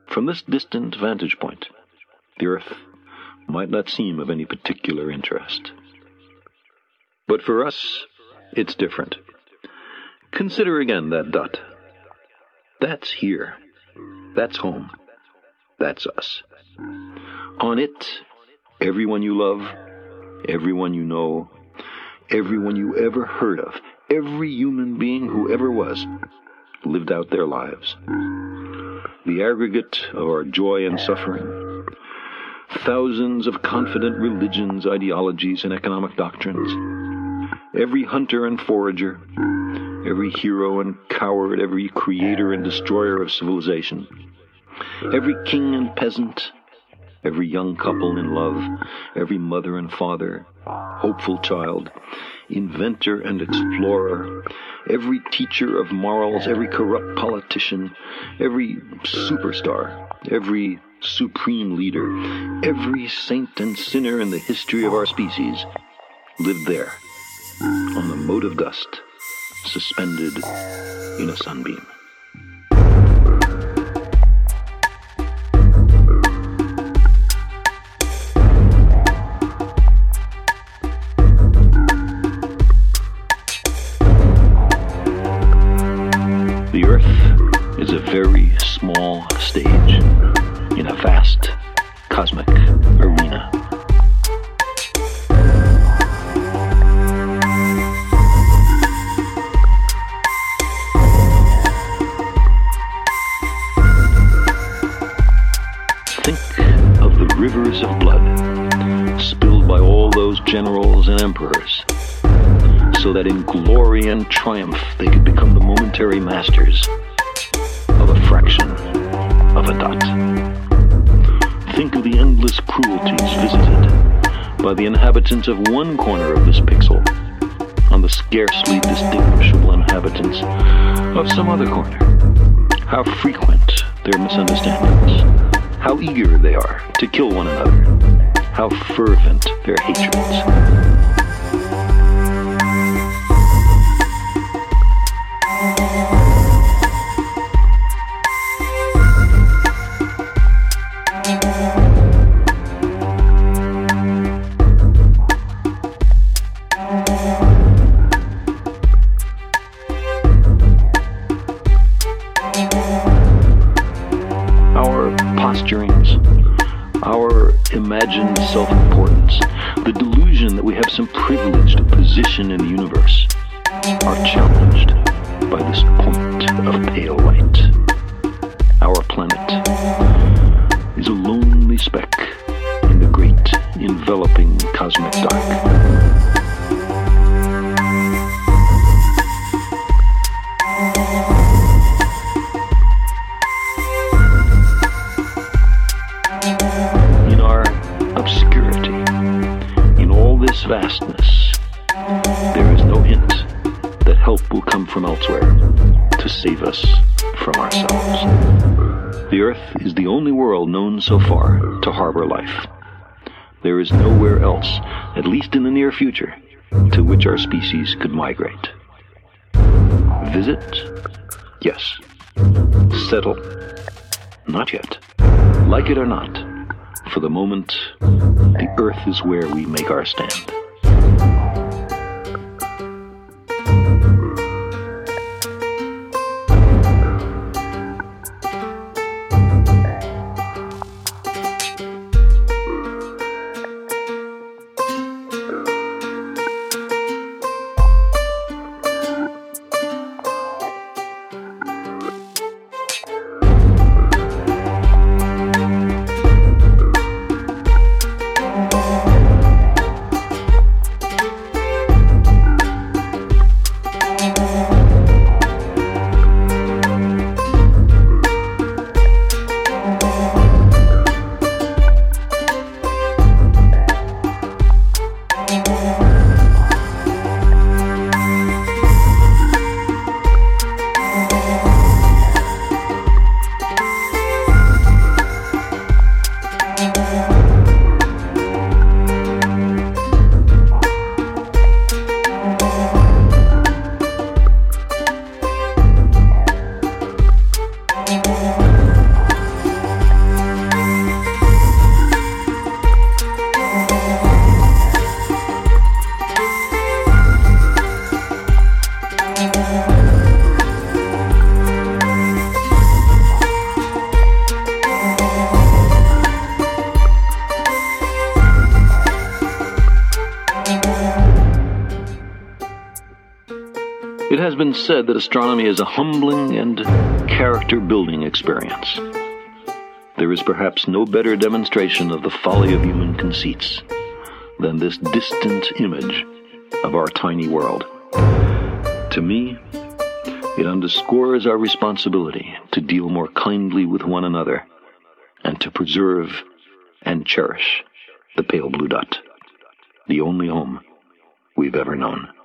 From this distant vantage point, the Earth might not seem of any particular interest. But for us, it's different. Consider again that dot. That's here. That's home. That's us. On it, everyone you love, everyone you know, everyone you ever heard of, every human being who ever was, lived out their lives. The aggregate of our joy and suffering, thousands of confident religions, ideologies, and economic doctrines, every hunter and forager, every hero and coward, every creator and destroyer of civilization, every king and peasant, every young couple in love, every mother and father, hopeful child, inventor and explorer, every teacher of morals, every corrupt politician, every superstar, every supreme leader, every saint and sinner in the history of our species lived there, on the mote of dust, suspended in a sunbeam. The Earth is a very small stage in a vast cosmic arena. Think of the rivers of blood spilled by all those generals and emperors, so that in glory and triumph they could become the momentary masters of a fraction of a dot. Think of the endless cruelties visited by the inhabitants of one corner of this pixel on the scarcely distinguishable inhabitants of some other corner. How frequent their misunderstandings, how eager they are to kill one another, how fervent their hatreds. Our imagined self-importance, the delusion that we have some privileged position in the universe, are challenged by this point of pale light. Our planet is a lonely speck in the great enveloping cosmic dark. Vastness, there is no hint that help will come from elsewhere to save us from ourselves. The Earth is the only world known so far to harbor life. There is nowhere else, at least in the near future, to which our species could migrate. Visit? Yes. Settle? Not yet. Like it or not, for the moment, the Earth is where we make our stand. It has been said that astronomy is a humbling and character-building experience. There is perhaps no better demonstration of the folly of human conceits than this distant image of our tiny world. To me, it underscores our responsibility to deal more kindly with one another and to preserve and cherish the pale blue dot, the only home we've ever known.